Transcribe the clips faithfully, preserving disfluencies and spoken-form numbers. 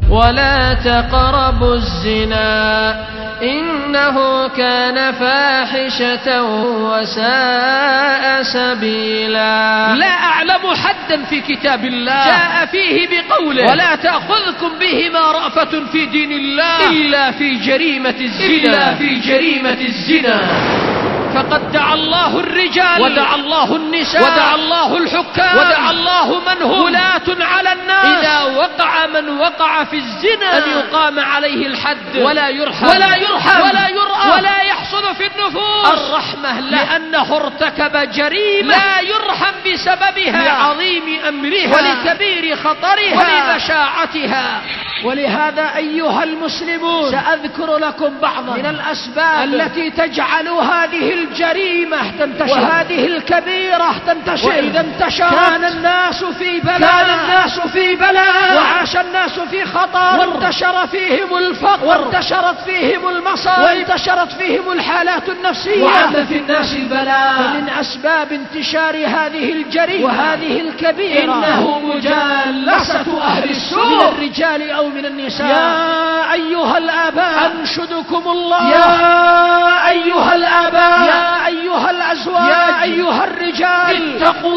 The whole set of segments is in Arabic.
ولا تقربوا الزنا إنه كان فاحشة وساء سبيلا. لا أعلم حدا في كتاب الله جاء فيه بقوله ولا تأخذكم بهما رأفة في دين الله إلا في جريمة الزنا إلا في جريمة الزنا. فقد دعا الله الرجال ودعا الله النساء ودعا الله الحكام ودعا الله من هم ولاة على الناس إذا وقع من وقع في الزنا أن يقام عليه الحد ولا يرحم ولا يرحم ولا يرأى ولا يحصل في النفوس الرحمة له، لأنه ارتكب جريمة لا يرحم بسببها لعظيم أمرها ولكبير خطرها ولبشاعتها. ولهذا أيها المسلمون سأذكر لكم بعضا من الأسباب التي تجعل هذه الجريمة تنتشر وهذه الكبيرة تنتشر. وإذا انتشرت كان الناس في بلاء كان الناس في بلاء وعاش الناس في خطر وانتشر فيهم الفقر وانتشرت فيهم المصائب وانتشرت فيهم الحالات النفسية وعم في الناس البلاء. فمن أسباب انتشار هذه الجريمة وهذه الكبيرة إنه مجالسة أهل السوء من الرجال أو من النساء. يا أيها الآباء أنشدكم الله، يا أيها الآباء، يا أيها الأزواج، يا أيها الرجال، اتقوا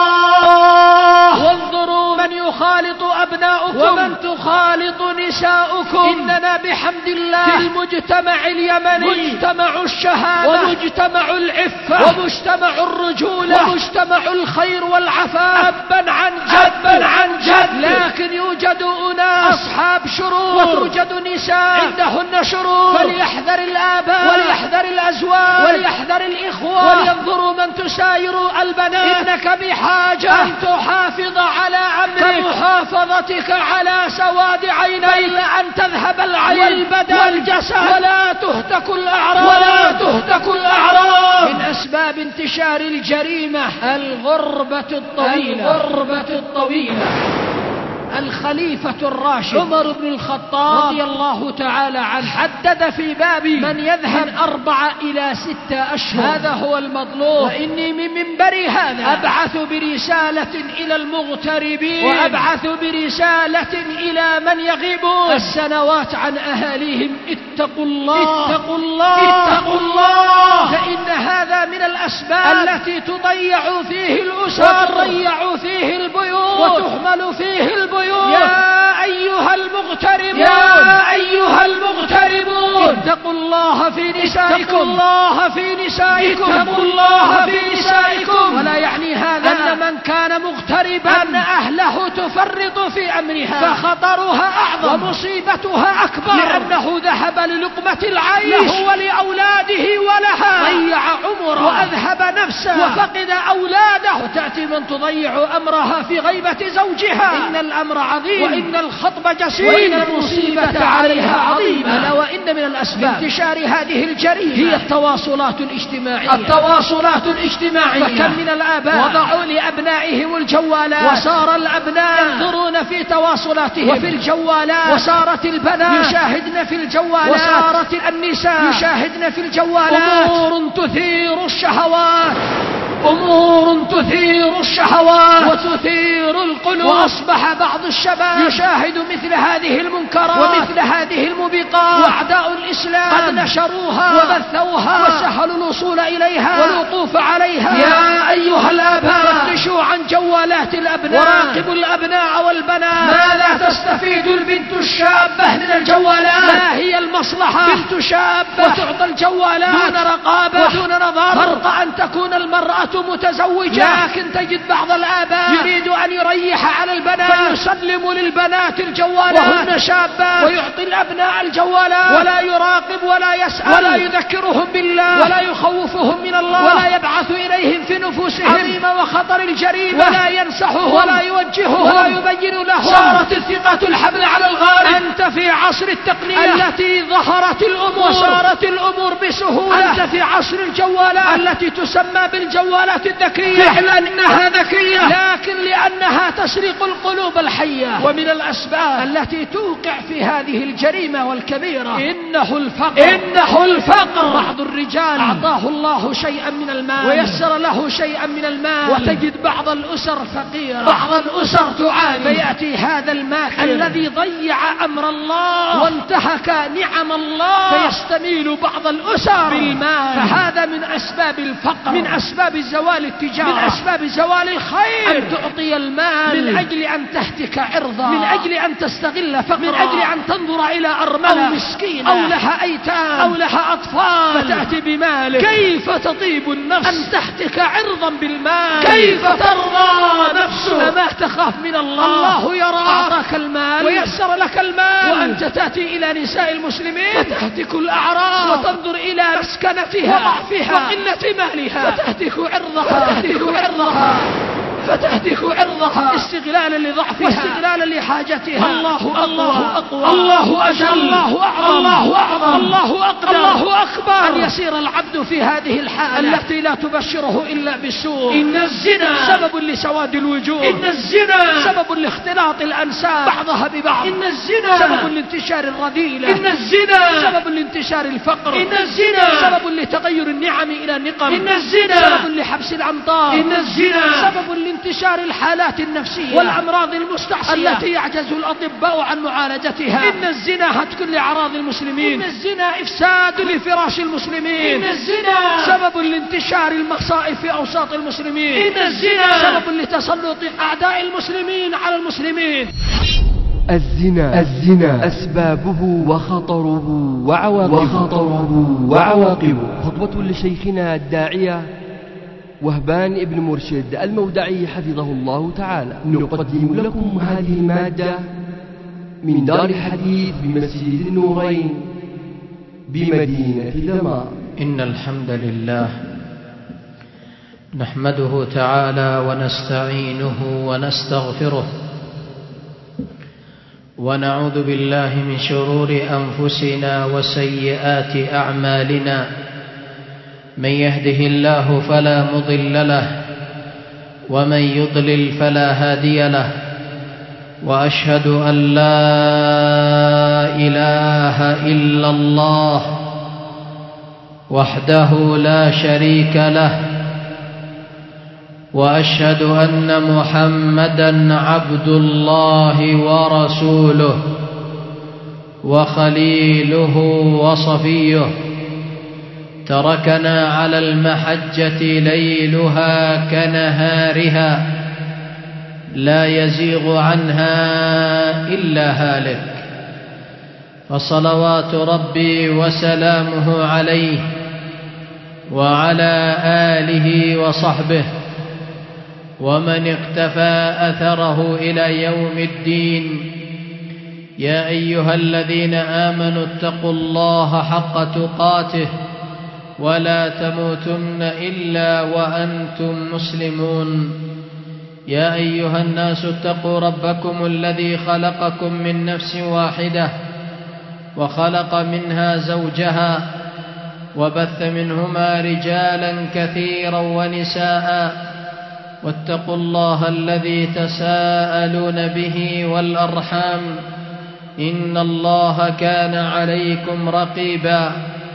الله وانظروا من يخالط أبناؤكم ومن تخالط نساؤكم. إننا بحمد الله في المجتمع اليمني مجتمع الشهامة ومجتمع العفة ومجتمع الرجولة ومجتمع الخير والعفاف أبا عن جد أبا عن جد. لكن يوجد أناس أصحاب شرور وتوجد نساء عندهن شرور. فليحذر الآباء وليحذر الأزواج وليحذر الإخوة ولينظروا من تساير البنات. إنك بحاجة أن تحافظ على أمرك كمحافظتك على سواد عينيك أن تذهب العين والبدن والجسد ولا تهتك الأعراض ولا تهتك الأعراض. من أسباب انتشار الجريمة الغربة الطويلة الغربة الطويلة. الخليفة الراشد عمر بن الخطاب رضي الله تعالى عنه حدد في باب من يذهب أربعة إلى ستة أشهر. هذا هو المطلوب. وإني من منبري هذا أبعث برسالة إلى المغتربين وأبعث برسالة إلى من يغيبون السنوات عن أهاليهم. اتقوا الله اتقوا الله اتقوا الله. فإن هذا من الأسباب التي تضيع فيه الأسر وتضيع فيه البيوت وتهمل فيه البيوت. يا أيها المغتربون يا أيها المغتربون اتقوا الله في نسائكم اتقوا الله في نسائكم اتقوا الله في نسائكم. ولا يعني هذا أن من كان مغتربا أن أهله تفرط في أمرها فخطرها أعظم ومصيبتها أكبر لأنه ذهب للقمة العيش له ولأولاده ولها ضيع عمره وأذهب نفسه وفقد أولاده. وتأتي من تضيع أمرها في غيبة زوجها. إن الأمر عظيم وإن الخطب جسيم وإن المصيبة عليها عظيمة. ألا وإن من الأسباب انتشار هذه الجريمة هي التواصلات الاجتماعية التواصلات الاجتماعية. فكم من الآباء وضعوا لأبنائهم الجوالات وصار الأبناء ينظرون في تواصلاتهم وفي الجوالات وصارت البنات يشاهدن في الجوالات وصارت النساء يشاهدن في الجوالات أمور تثير الشهوات أمور تثير الشهوات وتثير القلوب. وأصبح بعض الشباب يشاهد مثل هذه المنكرات ومثل هذه الموبقات وأعداء الإسلام قد نشروها وبثوها وسهلوا الوصول إليها والوقوف عليها. يا أيها الآباء فتشوا عن جوالات الأبناء وراقبوا الأبناء والبنات. ماذا تستفيد البنت الشابة من الجوالات؟ ما هي المصلحة؟ بنت شابة وتعطى الجوالات دون رقابة ودون نظر. فرق أن تكون المرأة متزوجة لكن تجد بعض الآباء يريد أن يريح على البنات فيسلم للبنات الجوالات وهن شابات ويعطي الأبناء الجوالات ولا يراقب ولا يسأل ولا يذكرهم بالله ولا يخوفهم من الله ولا يبعث إليهم في نفوسهم عظيم وخطر الجريمة ولا ينصحهم ولا يوجههم ولا يبين لهم. صارت الثقة الحبل على الغارب. أنت في عصر التقنية التي ظهرت الأمور وصارت الأمور بسهولة. أنت في عصر الجوالات التي تسمى بالجوالات الذكية. فعلا إنها ذكية لكن لأنها تسرق القلوب الحية. ومن الأسباب التي توقع في هذه الجريمة والكبيرة إنه الفقر إنه الفقر. بعض الرجال أعطاه الله شيئا من المال ويسر له شيئا من المال وتجد بعض الأسر فقيرة بعض الأسر تعاني فيأتي هذا الماكر الذي ضيع أمر الله وانتهك نعم الله فيستميل بعض الأسر بالمال. فهذا من أسباب الفقر، من أسباب زوال التجارة، من أسباب زوال الخير، أن تعطي المال من أجل أن تهتك عرضا، من أجل أن تستغل فقرا، من أجل أن تنظر إلى أرملة أو مسكينة أو لها أيتام أو لها أطفال، فتأتي بمالك. كيف تطيب النفس أن تهتك عرضا بالمال؟ كيف ترضى نفسك؟ ما تخاف من الله؟ الله يرى، أعطاك المال ويسر لك المال، وأنت تأتي إلى نساء المسلمين فتهتك الأعراض وتنظر إلى مسكنتها وضعفها وقلة مالها فتهتك عرضها فتهتك عرضها فتهتك عرضها استغلالا لضعفها واستغلالا لحاجتها. الله الله أقوى، الله أجل، الله أعظم، الله أعظم، الله أقدر، الله أكبر. أن يسير العبد في هذه الحالة التي لا تبشره إلا بالسوء. إن الزنا سبب لسواد الوجوه، إن الزنا سبب لاختلاط الأنساب بعضها ببعض، إن الزنا سبب لانتشار الرذيلة، إن الزنا سبب لانتشار الفقر، إن الزنا سبب لتغير النعم إلى نقم، إن الزنا سبب لحبس الأمطار، إن الزنا سبب انتشار الحالات النفسية والأمراض المستعصية التي يعجز الأطباء عن معالجتها. إن الزنا هتك لأعراض المسلمين، إن الزنا إفساد لفراش المسلمين، إن الزنا سبب لانتشار المصائب في أوساط المسلمين، إن الزنا سبب لتسلط أعداء المسلمين على المسلمين. الزنا الزنا أسبابه وخطره وعواقبه وخطره وعواقبه. خطبة لشيخنا الداعية وهبان ابن مرشد المودعي حفظه الله تعالى. نقدم لكم هذه المادة من دار الحديث بمسجد النورين بمدينة دمار. إن الحمد لله نحمده تعالى ونستعينه ونستغفره ونعوذ بالله من شرور أنفسنا وسيئات أعمالنا. من يهده الله فلا مضل له ومن يضلل فلا هادي له، وأشهد أن لا إله إلا الله وحده لا شريك له، وأشهد أن محمدًا عبد الله ورسوله وخليله وصفيه، تركنا على المحجة ليلها كنهارها لا يزيغ عنها إلا هالك، فصلوات ربي وسلامه عليه وعلى آله وصحبه ومن اقتفى أثره إلى يوم الدين. يا أيها الذين آمنوا اتقوا الله حق تقاته ولا تموتن إلا وأنتم مسلمون. يا أيها الناس اتقوا ربكم الذي خلقكم من نفس واحدة وخلق منها زوجها وبث منهما رجالا كثيرا ونساء، واتقوا الله الذي تساءلون به والأرحام إن الله كان عليكم رقيبا.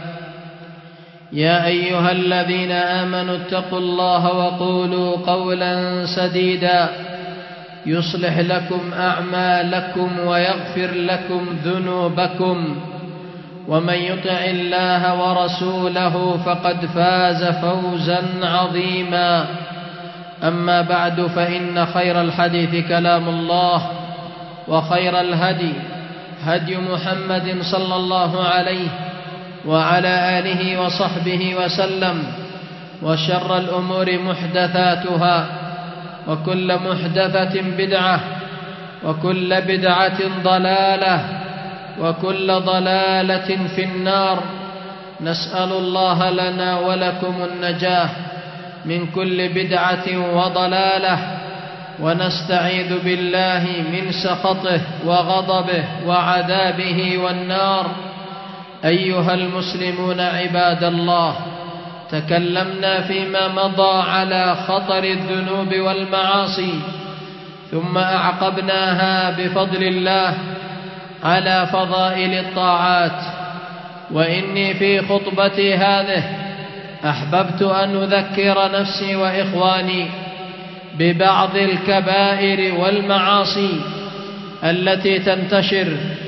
يا أيها الذين آمنوا اتقوا الله وقولوا قولا سديدا يصلح لكم أعمالكم ويغفر لكم ذنوبكم، ومن يطع الله ورسوله فقد فاز فوزا عظيما. أما بعد، فإن خير الحديث كلام الله، وخير الهدي هدي محمد صلى الله عليه وعلى آله وصحبه وسلم، وشر الأمور محدثاتها، وكل محدثة بدعة، وكل بدعة ضلالة، وكل ضلالة في النار. نسأل الله لنا ولكم النجاة من كل بدعة وضلالة، ونستعيذ بالله من سخطه وغضبه وعذابه والنار. أيها المسلمون عباد الله، تكلمنا فيما مضى على خطر الذنوب والمعاصي، ثم أعقبناها بفضل الله على فضائل الطاعات. وإني في خطبتي هذه أحببت أن أذكر نفسي وإخواني ببعض الكبائر والمعاصي التي تنتشر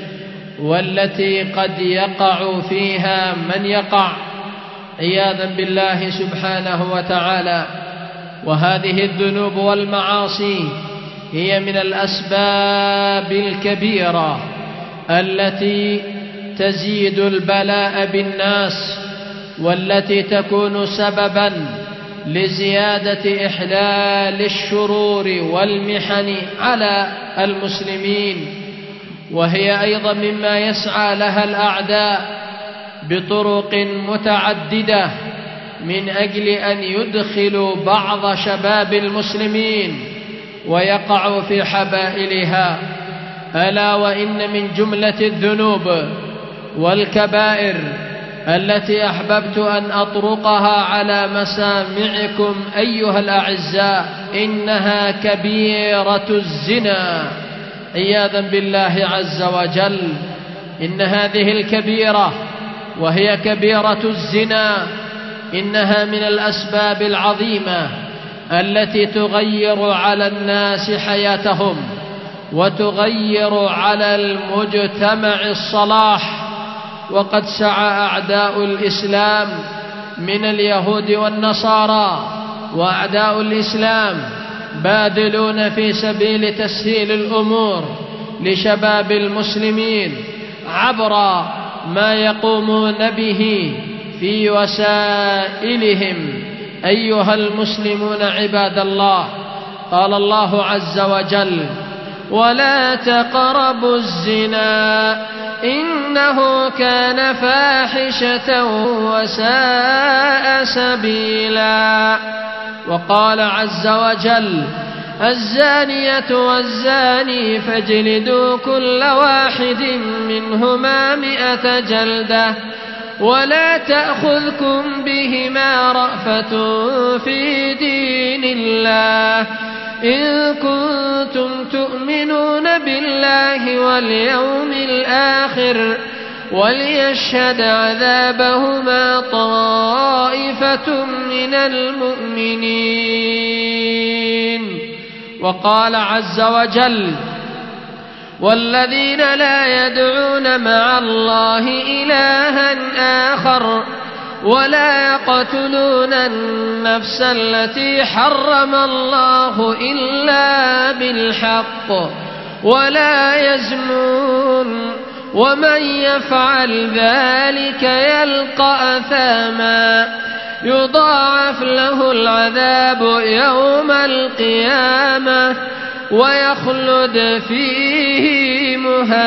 والتي قد يقع فيها من يقع عياذا بالله سبحانه وتعالى. وهذه الذنوب والمعاصي هي من الأسباب الكبيرة التي تزيد البلاء بالناس، والتي تكون سببا لزيادة إحلال الشرور والمحن على المسلمين، وهي أيضا مما يسعى لها الأعداء بطرق متعددة من أجل أن يدخلوا بعض شباب المسلمين ويقعوا في حبائلها. ألا وإن من جملة الذنوب والكبائر التي أحببت أن أطرقها على مسامعكم أيها الأعزاء إنها كبيرة الزنا عياذا بالله عز وجل. إن هذه الكبيرة وهي كبيرة الزنا إنها من الأسباب العظيمة التي تغير على الناس حياتهم وتغير على المجتمع الصلاح. وقد سعى أعداء الإسلام من اليهود والنصارى وأعداء الإسلام باذلون في سبيل تسهيل الأمور لشباب المسلمين عبر ما يقومون به في وسائلهم. أيها المسلمون عباد الله، قال الله عز وجل: ولا تقربوا الزنا إنه كان فاحشة وساء سبيلا. وقال عز وجل: الزانية والزاني فاجلدوا كل واحد منهما مئة جلدة ولا تأخذكم بهما رأفة في دين الله إن كنتم تؤمنون بالله واليوم الآخر وليشهد عذابهما طائفة من المؤمنين. وقال عز وجل: والذين لا يدعون مع الله إلها آخر ولا يقتلون النفس التي حرم الله إلا بالحق ولا يزنون ومن يفعل ذلك يلقى أثاما يضاعف له العذاب يوم القيامة ويخلد فيه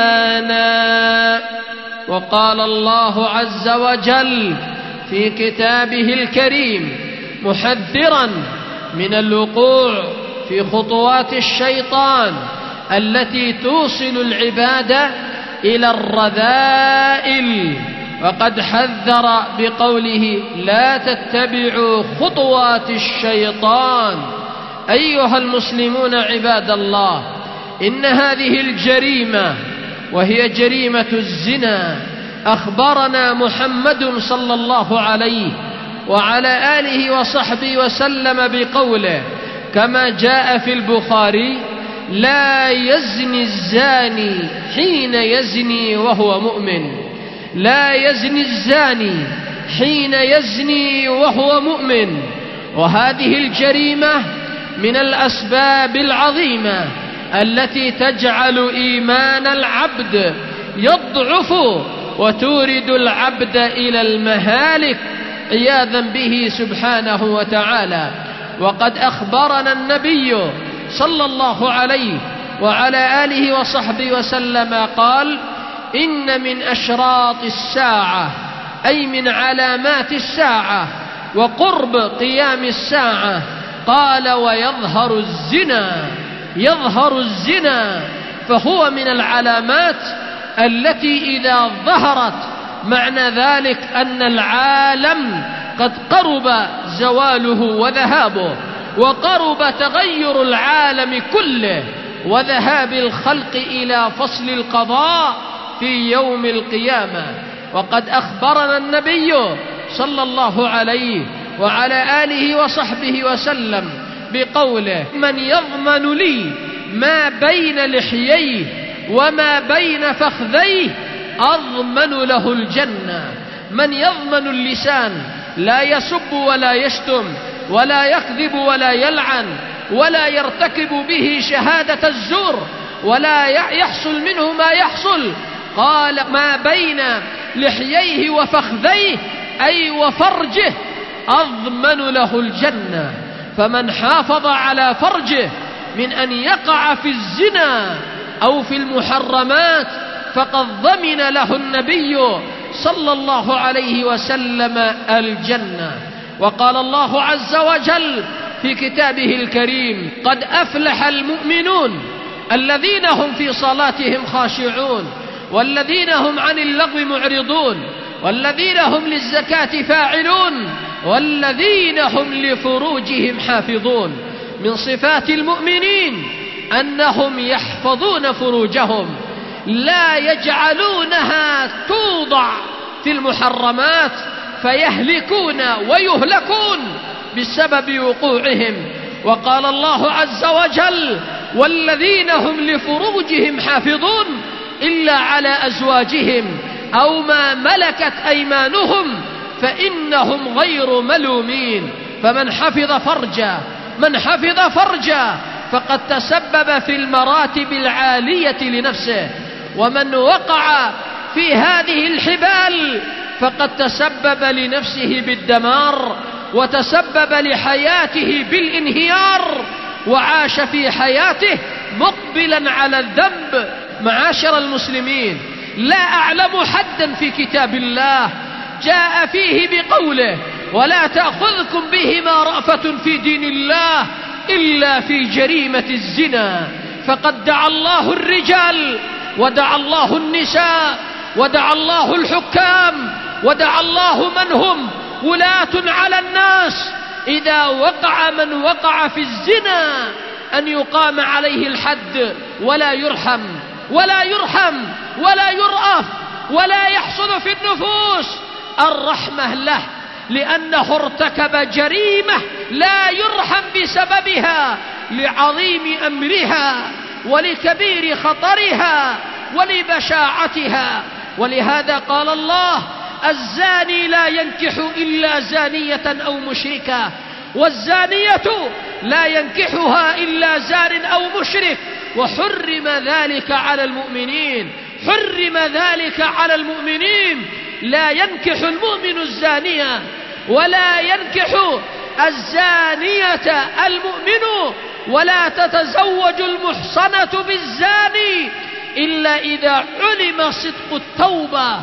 مهانا. وقال الله عز وجل في كتابه الكريم محذرا من الوقوع في خطوات الشيطان التي توصل العباد إلى الرذائل، وقد حذر بقوله: لا تتبعوا خطوات الشيطان. أيها المسلمون عباد الله، إن هذه الجريمة وهي جريمة الزنا أخبرنا محمد صلى الله عليه وعلى آله وصحبه وسلم بقوله كما جاء في البخاري: لا يزني الزاني حين يزني وهو مؤمن. لا يزني الزاني حين يزني وهو مؤمن. وهذه الجريمة من الأسباب العظيمة التي تجعل إيمان العبد يضعف وتورد العبد إلى المهالك عياذا به سبحانه وتعالى. وقد أخبرنا النبي صلى الله عليه وعلى آله وصحبه وسلم قال: إن من أشراط الساعة، أي من علامات الساعة وقرب قيام الساعة، قال: ويظهر الزنا. يظهر الزنا فهو من العلامات التي إذا ظهرت معنى ذلك أن العالم قد قرب زواله وذهابه، وقرب تغير العالم كله وذهاب الخلق إلى فصل القضاء في يوم القيامة. وقد أخبرنا النبي صلى الله عليه وعلى آله وصحبه وسلم بقوله: من يضمن لي ما بين لحييه وما بين فخذيه أضمن له الجنة. من يضمن اللسان لا يسب ولا يشتم ولا يكذب ولا يلعن ولا يرتكب به شهادة الزور ولا يحصل منه ما يحصل، قال: ما بين لحييه وفخذيه أي وفرجه أضمن له الجنة. فمن حافظ على فرجه من أن يقع في الزنا أو في المحرمات فقد ضمن له النبي صلى الله عليه وسلم الجنة. وقال الله عز وجل في كتابه الكريم: قد أفلح المؤمنون الذين هم في صلاتهم خاشعون والذين هم عن اللغو معرضون والذين هم للزكاة فاعلون والذين هم لفروجهم حافظون. من صفات المؤمنين أنهم يحفظون فروجهم، لا يجعلونها توضع في المحرمات فيهلكون ويهلكون بسبب وقوعهم. وقال الله عز وجل: والذين هم لفروجهم حافظون إلا على أزواجهم أو ما ملكت أيمانهم فإنهم غير ملومين. فمن حفظ فرجه من حفظ فرجه فقد تسبب في المراتب العالية لنفسه، ومن وقع في هذه الحبال فقد تسبب لنفسه بالدمار وتسبب لحياته بالانهيار وعاش في حياته مقبلا على الذنب. معاشر المسلمين، لا أعلم حدا في كتاب الله جاء فيه بقوله: ولا تأخذكم بهما رأفة في دين الله إلا في جريمة الزنا. فقد دعا الله الرجال ودعا الله النساء ودعا الله الحكام ودعا الله من هم ولاة على الناس إذا وقع من وقع في الزنا أن يقام عليه الحد ولا يرحم ولا يرحم ولا يرأف ولا يحصل في النفوس الرحمة له، لأنه ارتكب جريمة لا يرحم بسببها لعظيم أمرها ولكبير خطرها ولبشاعتها. ولهذا قال الله: الزاني لا ينكح إلا زانية أو مشركة، والزانية لا ينكحها إلا زان أو مشرك، وحرم ذلك على المؤمنين. حرم ذلك على المؤمنين. لا ينكح المؤمن الزانية ولا ينكح الزانية المؤمن ولا تتزوج المحصنة بالزاني إلا إذا علم صدق التوبة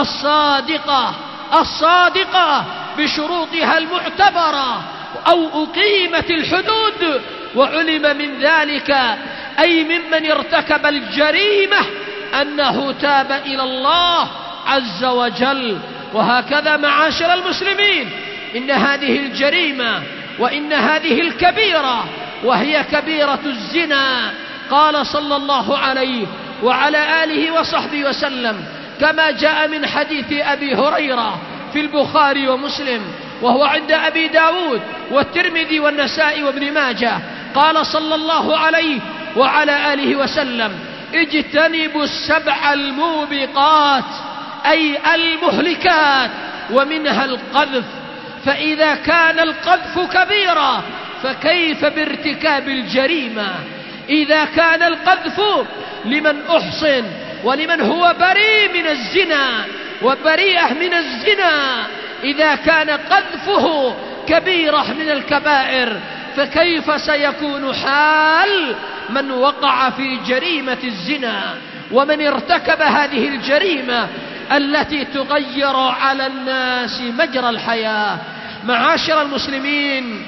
الصادقة الصادقة بشروطها المعتبرة أو أقيمت الحدود وعلم من ذلك أي ممن ارتكب الجريمة أنه تاب إلى الله عز وجل. وهكذا معاشر المسلمين، إن هذه الجريمة وإن هذه الكبيرة وهي كبيرة الزنا قال صلى الله عليه وعلى آله وصحبه وسلم كما جاء من حديث أبي هريرة في البخاري ومسلم وهو عند أبي داود والترمذي والنسائي وابن ماجه، قال صلى الله عليه وعلى آله وسلم: اجتنبوا السبع الموبقات أي المهلكات ومنها القذف، فإذا كان القذف كبيرا فكيف بارتكاب الجريمة؟ إذا كان القذف لمن أحصن ولمن هو بريء من الزنا وبريئة من الزنا، إذا كان قذفه كبيرة من الكبائر فكيف سيكون حال من وقع في جريمة الزنا ومن ارتكب هذه الجريمة التي تغير على الناس مجرى الحياة؟ معاشر المسلمين،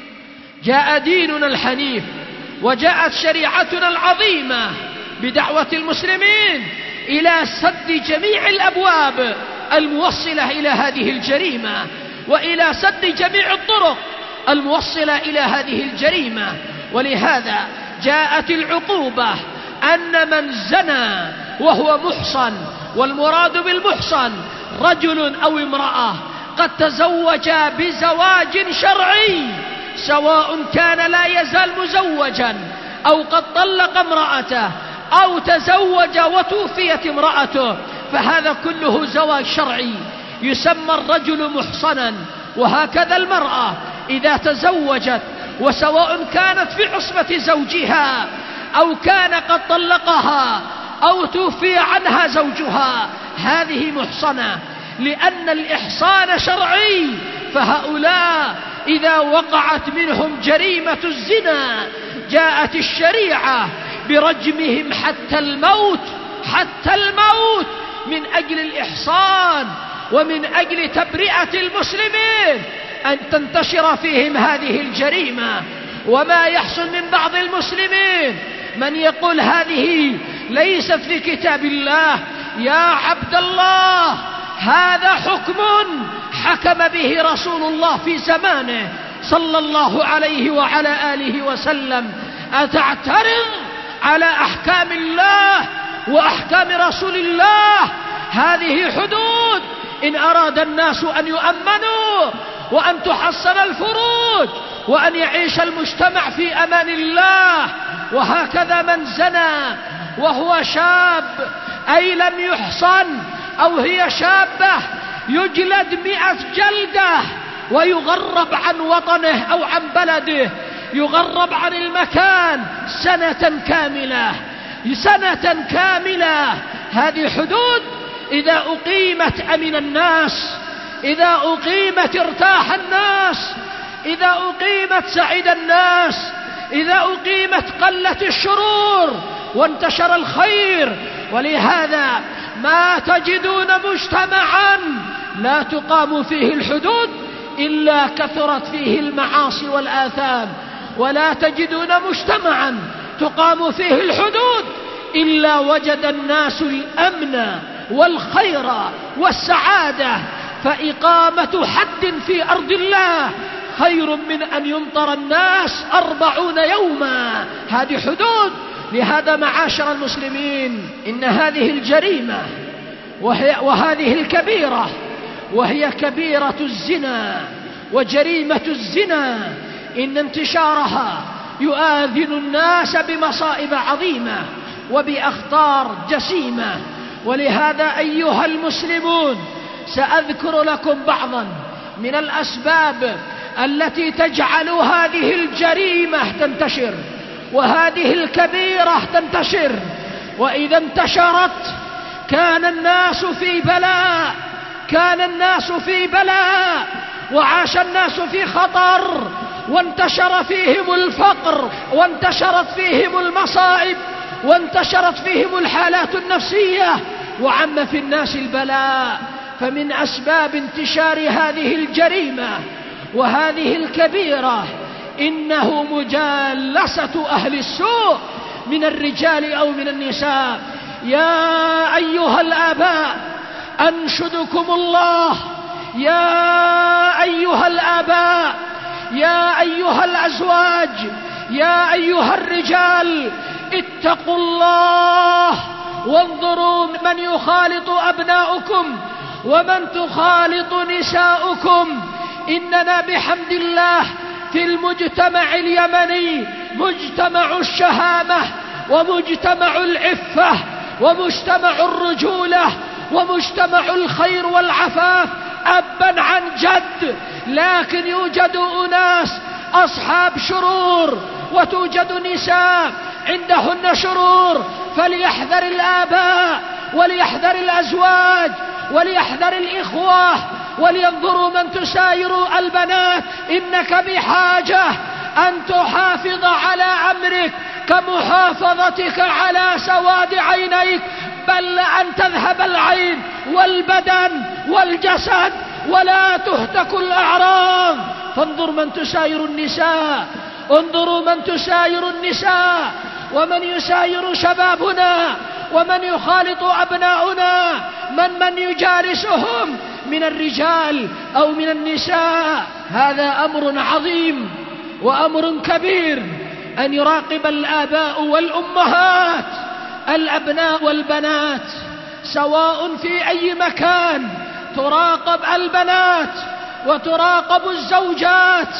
جاء ديننا الحنيف وجاءت شريعتنا العظيمة بدعوة المسلمين إلى سد جميع الأبواب الموصلة إلى هذه الجريمة وإلى سد جميع الطرق الموصلة إلى هذه الجريمة. ولهذا جاءت العقوبة أن من زنى وهو محصن، والمراد بالمحصن رجل أو امرأة قد تزوجا بزواج شرعي سواء كان لا يزال مزوجا أو قد طلق امرأته أو تزوج وتوفيت امرأته، فهذا كله زواج شرعي يسمى الرجل محصنا. وهكذا المرأة إذا تزوجت وسواء كانت في عصمة زوجها أو كان قد طلقها أو توفي عنها زوجها، هذه محصنة، لأن الإحصان شرعي. فهؤلاء إذا وقعت منهم جريمة الزنا جاءت الشريعة برجمهم حتى الموت، حتى الموت، من أجل الإحصان ومن أجل تبرئة المسلمين أن تنتشر فيهم هذه الجريمة. وما يحصل من بعض المسلمين من يقول هذه ليست في كتاب الله. يا عبد الله، هذا حكم حكم به رسول الله في زمانه صلى الله عليه وعلى آله وسلم. أتعترض على أحكام الله وأحكام رسول الله؟ هذه حدود إن أراد الناس أن يؤمنوا وأن تحصن الفروج وأن يعيش المجتمع في أمان الله. وهكذا من زنى وهو شاب أي لم يحصن أو هي شابة يجلد مئة جلدة ويغرب عن وطنه أو عن بلده، يغرب عن المكان سنة كاملة، سنة كاملة. هذه حدود إذا أقيمت أمن الناس، إذا أقيمت ارتاح الناس، إذا أقيمت سعيد الناس، إذا أقيمت قلت الشرور وانتشر الخير. ولهذا ما تجدون مجتمعا لا تقام فيه الحدود إلا كثرت فيه المعاصي والآثام، ولا تجدون مجتمعا تقام فيه الحدود إلا وجد الناس الأمن والخير والسعادة. فإقامة حد في أرض الله خير من أن يمطر الناس أربعون يوما. هذه حدود. لهذا معاشر المسلمين، إن هذه الجريمة وهي وهذه الكبيرة وهي كبيرة الزنا وجريمة الزنا، إن انتشارها يؤذن الناس بمصائب عظيمة وبأخطار جسيمة. ولهذا أيها المسلمون سأذكر لكم بعضا من الأسباب التي تجعل هذه الجريمة تنتشر وهذه الكبيرة تنتشر. وإذا انتشرت كان الناس في بلاء، كان الناس في بلاء وعاش الناس في خطر، وانتشر فيهم الفقر، وانتشرت فيهم المصائب، وانتشرت فيهم الحالات النفسية، وعم في الناس البلاء. فمن أسباب انتشار هذه الجريمة وهذه الكبيرة إنه مجالسة أهل السوء من الرجال أو من النساء. يا أيها الآباء أنشدكم الله، يا أيها الآباء، يا أيها الأزواج، يا أيها الرجال، اتقوا الله وانظروا من يخالط أبناؤكم ومن تخالط نساؤكم. إننا بحمد الله في المجتمع اليمني مجتمع الشهامة ومجتمع العفة ومجتمع الرجولة ومجتمع الخير والعفاف أبا عن جد. لكن يوجد أناس أصحاب شرور وتوجد نساء عندهن شرور. فليحذر الآباء وليحذر الأزواج وليحذر الإخوة ولينظروا من تساير البنات. إنك بحاجة أن تحافظ على أمرك كمحافظتك على سواد عينيك، بل أن تذهب العين والبدن والجسد ولا تهتك الأعراض. فانظر من تساير النساء، انظروا من تساير النساء ومن يساير شبابنا ومن يخالط أبناؤنا، من من يجالسهم من الرجال أو من النساء. هذا أمر عظيم وأمر كبير أن يراقب الآباء والأمهات الأبناء والبنات سواء في أي مكان. تراقب البنات وتراقب الزوجات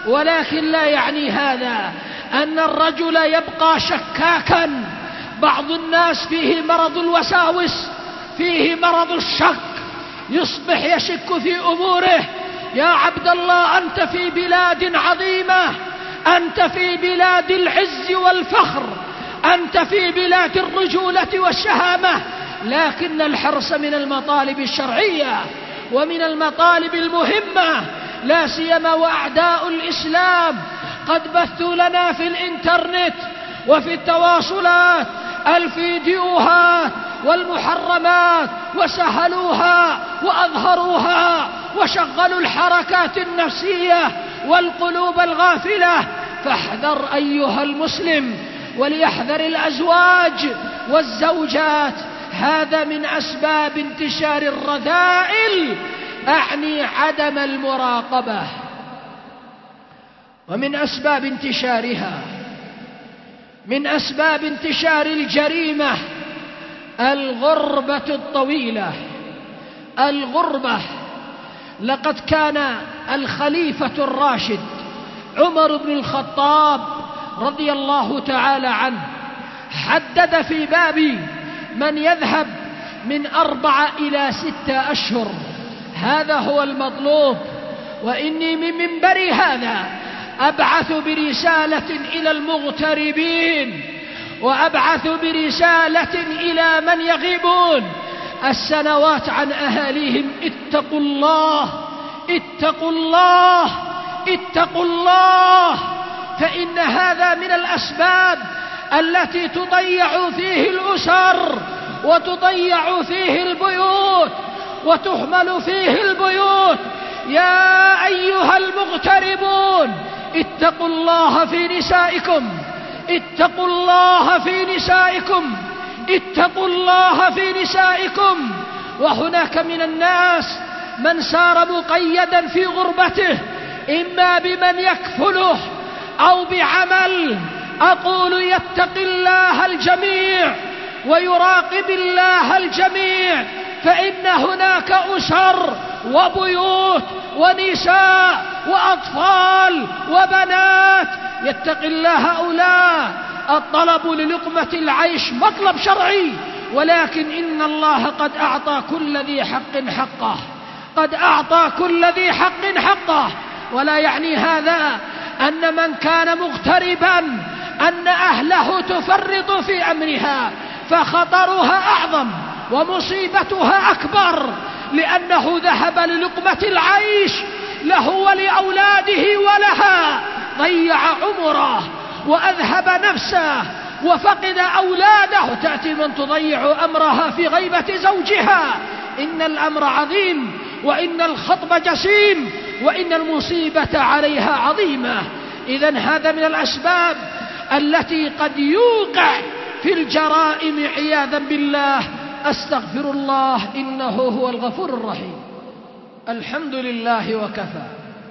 ولكن لا يعني هذا أن الرجل يبقى شكاكا. بعض الناس فيه مرض الوساوس، فيه مرض الشك، يصبح يشك في أموره. يا عبد الله، أنت في بلاد عظيمة، أنت في بلاد العز والفخر، أنت في بلاد الرجولة والشهامة، لكن الحرص من المطالب الشرعية ومن المطالب المهمة، لا سيما وأعداء الإسلام قد بثوا لنا في الإنترنت وفي التواصلات الفيديوهات والمحرمات، وسهلوها وأظهروها وشغلوا الحركات النفسية والقلوب الغافلة. فاحذر أيها المسلم، وليحذر الأزواج والزوجات. هذا من أسباب انتشار الرذائل، أعني عدم المراقبة. ومن أسباب انتشارها، من أسباب انتشار الجريمة الغربة الطويلة. الغربة، لقد كان الخليفة الراشد عمر بن الخطاب رضي الله تعالى عنه حدد في باب من يذهب من أربعة إلى ستة أشهر. هذا هو المطلوب. وإني من منبري هذا أبعث برسالة إلى المغتربين، وأبعث برسالة إلى من يغيبون السنوات عن أهاليهم: اتقوا الله، اتقوا الله، اتقوا الله. فإن هذا من الأسباب التي تضيع فيه الأسر، وتضيع فيه البيوت، وتهمل فيه البيوت. يا أيها المغتربون، اتقوا الله في نسائكم، اتقوا الله في نسائكم، اتقوا الله في نسائكم. وهناك من الناس من صار مقيدا في غربته، إما بمن يكفله أو بعمل. أقول يتق الله الجميع ويراقب الله الجميع، فإن هناك أسر وبيوت ونساء وأطفال وبنات. يتق الله هؤلاء. الطلب للقمة العيش مطلب شرعي، ولكن إن الله قد أعطى كل ذي حق حقه، قد أعطى كل ذي حق حقه. ولا يعني هذا أن من كان مغتربا أن أهله تفرط في أمرها، فخطرها أعظم ومصيبتها أكبر، لأنه ذهب للقمة العيش له ولأولاده ولها، ضيع عمره وأذهب نفسه وفقد أولاده. تأتي من تضيع أمرها في غيبة زوجها. إن الأمر عظيم، وإن الخطب جسيم، وإن المصيبة عليها عظيمة. إذن هذا من الأسباب التي قد يوقع في الجرائم عياذا بالله. أستغفر الله، إنه هو الغفور الرحيم. الحمد لله وكفى،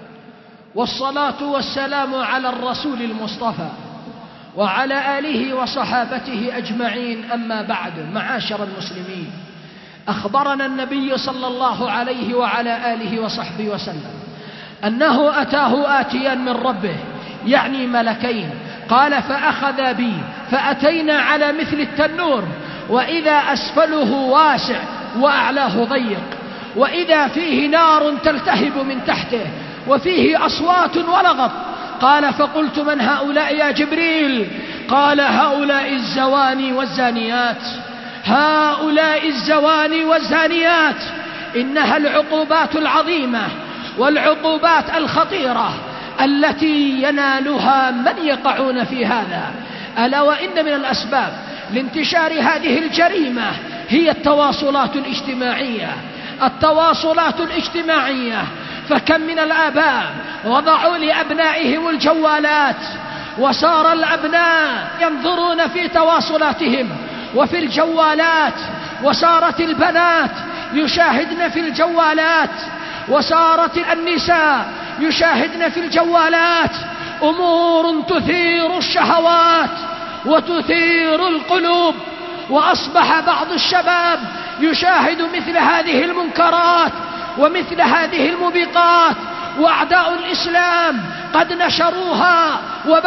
والصلاة والسلام على الرسول المصطفى وعلى آله وصحابته أجمعين. أما بعد، معاشر المسلمين، أخبرنا النبي صلى الله عليه وعلى آله وصحبه وسلم أنه أتاه آتيان من ربه، يعني ملكين. قال: فأخذ بي فأتينا على مثل التنور، وإذا أسفله واسع وأعلاه ضيق، وإذا فيه نار تلتهب من تحته، وفيه أصوات ولغط. قال: فقلت: من هؤلاء يا جبريل؟ قال: هؤلاء الزواني والزانيات، هؤلاء الزواني والزانيات. إنها العقوبات العظيمة والعقوبات الخطيرة التي ينالها من يقعون في هذا. ألا وإن من الأسباب لانتشار هذه الجريمة هي التواصلات الاجتماعية، التواصلات الاجتماعية. فكم من الآباء وضعوا لأبنائهم الجوالات، وصار الأبناء ينظرون في تواصلاتهم وفي الجوالات، وصارت البنات يشاهدن في الجوالات، وصارت النساء يشاهدن في الجوالات أمور تثير الشهوات وتثير القلوب. وأصبح بعض الشباب يشاهد مثل هذه المنكرات ومثل هذه الموبقات، وأعداء الإسلام قد نشروها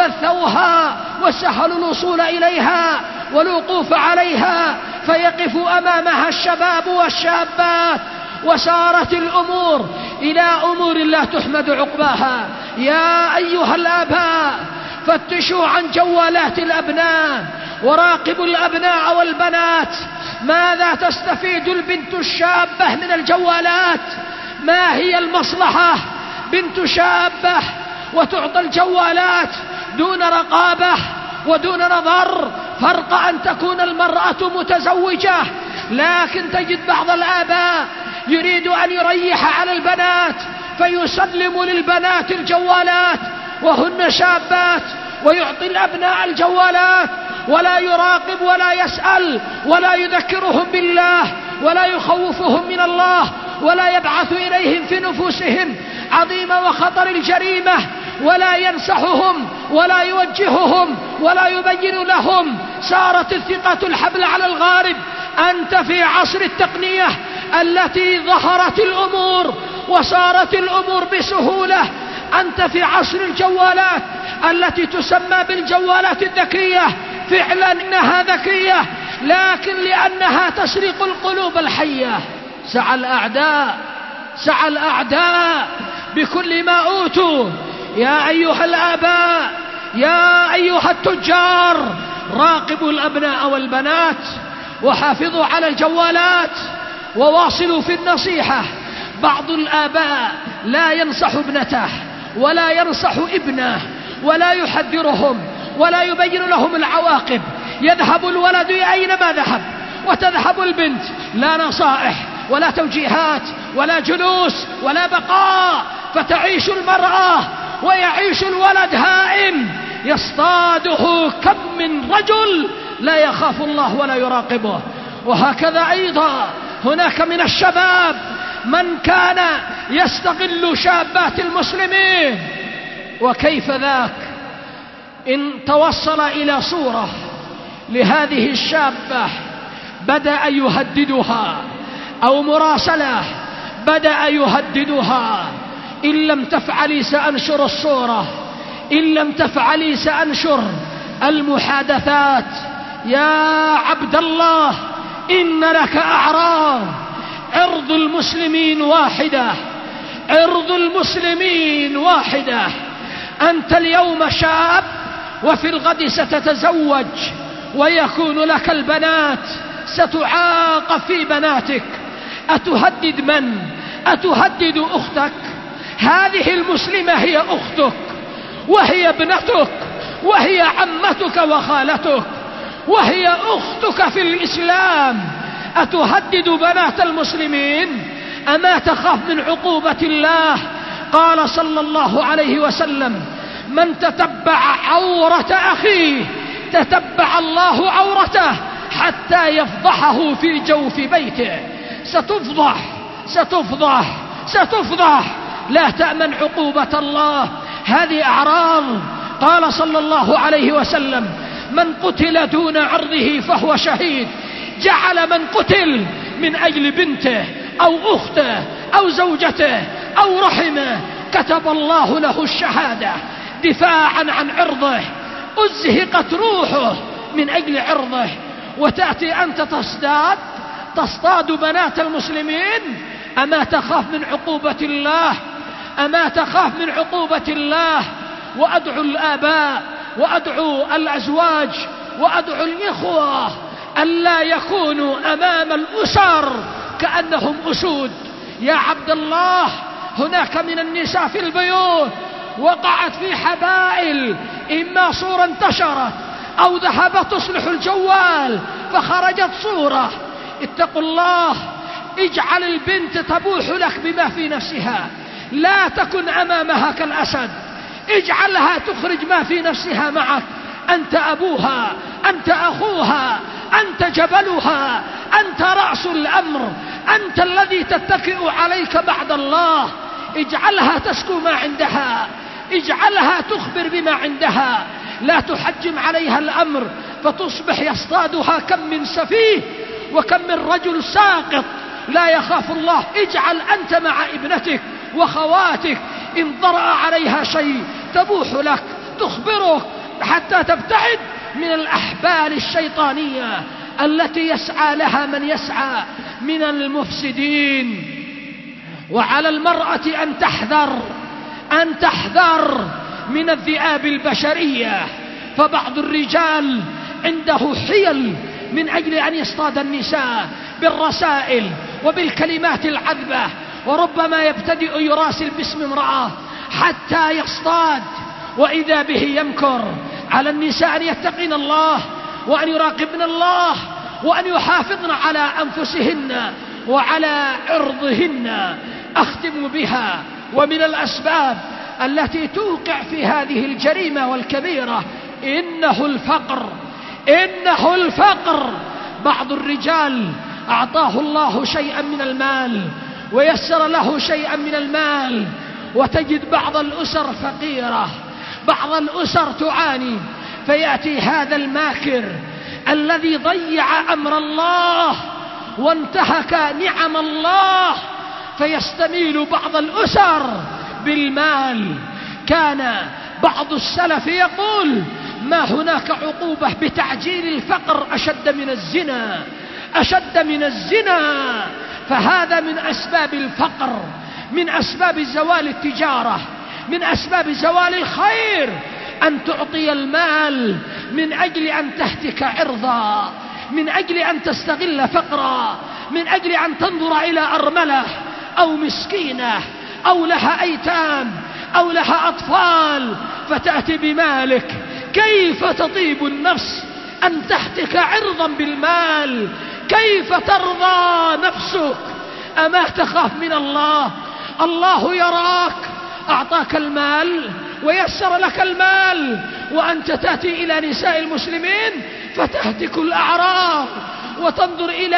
وبثوها وسهلوا الوصول إليها والوقوف عليها، فيقف أمامها الشباب والشابات، وسارت الأمور إلى أمور لا تحمد عقباها. يا أيها الآباء فتشوا عن جوالات الأبناء وراقبوا الأبناء والبنات. ماذا تستفيد البنت الشابة من الجوالات؟ ما هي المصلحة؟ بنت شابة وتعطى الجوالات دون رقابة ودون نظر. فرق أن تكون المرأة متزوجة، لكن تجد بعض الآباء يريد أن يريح على البنات فيسلم للبنات الجوالات وهن شابات، ويعطي الأبناء الجوالات ولا يراقب ولا يسأل ولا يذكرهم بالله ولا يخوفهم من الله ولا يبعث إليهم في نفوسهم عظيم وخطر الجريمة، ولا ينصحهم ولا يوجههم ولا يبين لهم. صارت الثقة الحبل على الغارب. أنت في عصر التقنية التي ظهرت الأمور وصارت الأمور بسهولة. أنت في عصر الجوالات التي تسمى بالجوالات الذكية. فعلا إنها ذكية، لكن لأنها تسرق القلوب الحية. سعى الأعداء سعى الأعداء بكل ما أوتوا. يا أيها الآباء، يا أيها التجار، راقبوا الأبناء والبنات وحافظوا على الجوالات وواصلوا في النصيحة. بعض الآباء لا ينصح ابنته ولا ينصح ابنه ولا يحذرهم ولا يبين لهم العواقب. يذهب الولد أينما ذهب وتذهب البنت، لا نصائح ولا توجيهات ولا جلوس ولا بقاء، فتعيش المرأة ويعيش الولد هائم يصطاده كم من رجل لا يخاف الله ولا يراقبه. وهكذا أيضا هناك من الشباب من كان يستغل شابات المسلمين. وكيف ذاك إن توصل إلى صورة لهذه الشابة بدأ يهددها، أو مراسلة بدأ يهددها: إن لم تفعلي سأنشر الصورة، إن لم تفعلي سأنشر المحادثات. يا عبد الله، إن لك أعراض. عرض المسلمين واحدة، عرض المسلمين واحدة. أنت اليوم شاب وفي الغد ستتزوج ويكون لك البنات، ستعاقب في بناتك. أتهدد من؟ أتهدد أختك؟ هذه المسلمة هي أختك وهي ابنتك وهي عمتك وخالتك وهي أختك في الإسلام. أتهدد بنات المسلمين؟ أما تخاف من عقوبة الله؟ قال صلى الله عليه وسلم: من تتبع عورة أخيه تتبع الله عورته حتى يفضحه في جوف بيته. ستفضح ستفضح ستفضح، لا تأمن عقوبة الله. هذه أعراض. قال صلى الله عليه وسلم: من قتل دون عرضه فهو شهيد. جعل من قتل من أجل بنته أو أخته أو زوجته أو رحمه كتب الله له الشهادة دفاعا عن عرضه. أزهقت روحه من أجل عرضه، وتأتي أنت تصطاد تصطاد بنات المسلمين. أما تخاف من عقوبة الله؟ أما تخاف من عقوبة الله؟ وأدعو الآباء وأدعو الأزواج وأدعو الإخوة ألا يكونوا أمام الأسر كأنهم أسود. يا عبد الله، هناك من النساء في البيوت وقعت في حبائل، إما صورة انتشرت أو ذهبت تصلح الجوال فخرجت صورة. اتقوا الله، اجعل البنت تبوح لك بما في نفسها، لا تكن أمامها كالأسد. اجعلها تخرج ما في نفسها معك. أنت أبوها، أنت أخوها، أنت جبلها، أنت رأس الأمر، أنت الذي تتكئ عليك بعد الله. اجعلها تسكو ما عندها، اجعلها تخبر بما عندها، لا تحجم عليها الأمر فتصبح يصطادها كم من سفيه وكم من رجل ساقط لا يخاف الله. اجعل أنت مع ابنتك وخواتك إن طرأ عليها شيء تبوح لك تخبرك حتى تبتعد من الأحبال الشيطانية التي يسعى لها من يسعى من المفسدين. وعلى المرأة أن تحذر أن تحذر من الذئاب البشرية، فبعض الرجال عنده حيل من أجل أن يصطاد النساء بالرسائل وبالكلمات العذبة، وربما يبتدئ يراسل باسم امرأة حتى يصطاد، وإذا به يمكر على النساء أن يتقين الله وأن يراقبن الله وأن يحافظن على أنفسهن وعلى عرضهن. أختم بها، ومن الأسباب التي توقع في هذه الجريمة والكبيرة إنه الفقر. إنه الفقر. بعض الرجال أعطاه الله شيئا من المال ويسر له شيئا من المال، وتجد بعض الأسر فقيرة، بعض الأسر تعاني، فيأتي هذا الماكر الذي ضيع أمر الله وانتهك نعم الله فيستميل بعض الأسر بالمال. كان بعض السلف يقول: ما هناك عقوبة بتعجيل الفقر أشد من الزنا، أشد من الزنا. فهذا من أسباب الفقر، من أسباب زوال التجارة، من أسباب زوال الخير، أن تعطي المال من أجل أن تهتك عرضا، من أجل أن تستغل فقرا، من أجل أن تنظر إلى أرملة أو مسكينة أو لها أيتام أو لها أطفال فتأتي بمالك. كيف تطيب النفس أن تهتك عرضا بالمال؟ كيف ترضى نفسك؟ أما تخاف من الله؟ الله يراك، أعطاك المال ويسر لك المال، وأنت تأتي إلى نساء المسلمين فتهتك الأعراض وتنظر إلى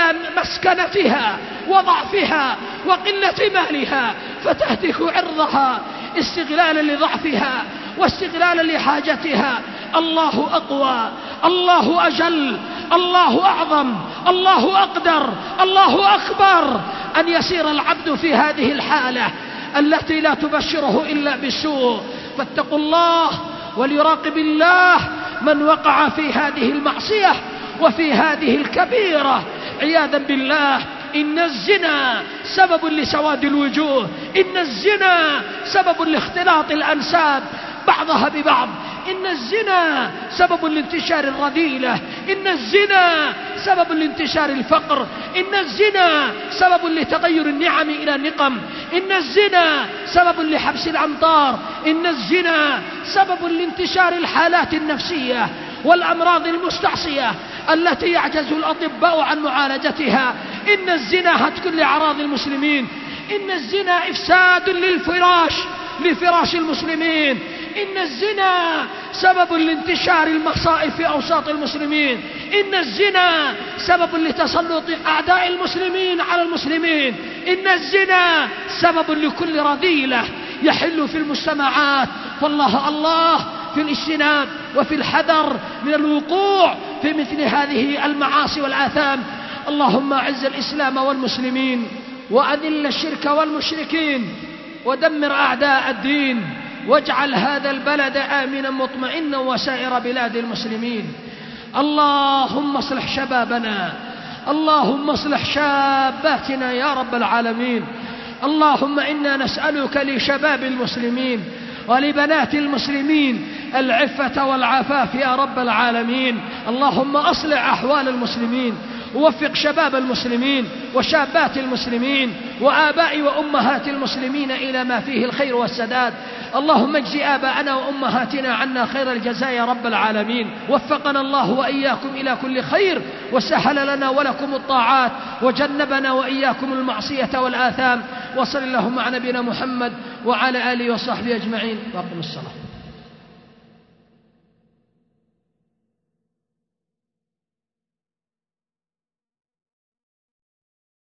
مسكنتها وضعفها وقلة مالها فتهتك عرضها استغلالا لضعفها واستغلالا لحاجتها. الله أقوى، الله أجل، الله أعظم، الله أقدر، الله أكبر أن يسير العبد في هذه الحالة التي لا تبشره إلا بالسوء. فاتقوا الله وليراقب الله من وقع في هذه المعصية وفي هذه الكبيرة عياذا بالله. إن الزنا سبب لسواد الوجوه، إن الزنا سبب لاختلاط الأنساب بعضها ببعض، إن الزنا سبب لانتشار الرذيلة، إن الزنا سبب لانتشار الفقر، إن الزنا سبب لتغير النعم إلى نقم، إن الزنا سبب لحبس الأمطار، إن الزنا سبب لانتشار الحالات النفسية والأمراض المستعصية التي يعجز الأطباء عن معالجتها. إن الزنا هتك لأعراض المسلمين، إن الزنا إفساد للفراش لفراش المسلمين، إن الزنا سبب لانتشار المصائب في أوساط المسلمين، إن الزنا سبب لتسلط أعداء المسلمين على المسلمين، إن الزنا سبب لكل رذيلة يحل في المجتمعات. فالله الله في الاجتناب وفي الحذر من الوقوع في مثل هذه المعاصي والآثام. اللهم أعز الإسلام والمسلمين وأذل الشرك والمشركين ودمر أعداء الدين، واجعل هذا البلد آمنا مطمئنا وسائر بلاد المسلمين. اللهم اصلح شبابنا، اللهم اصلح شاباتنا يا رب العالمين. اللهم إنا نسألك لشباب المسلمين ولبنات المسلمين العفة والعفاف يا رب العالمين. اللهم أصلح أحوال المسلمين، ووفق شباب المسلمين وشابات المسلمين وآباء وأمهات المسلمين إلى ما فيه الخير والسداد. اللهم اجزي آباءنا وأمهاتنا عنا خير الجزاء يا رب العالمين. وفقنا الله وإياكم إلى كل خير، وسهل لنا ولكم الطاعات، وجنبنا وإياكم المعصية والآثام. وصل اللهم على نبينا محمد وعلى آله وصحبه أجمعين، وأقم الصلاة.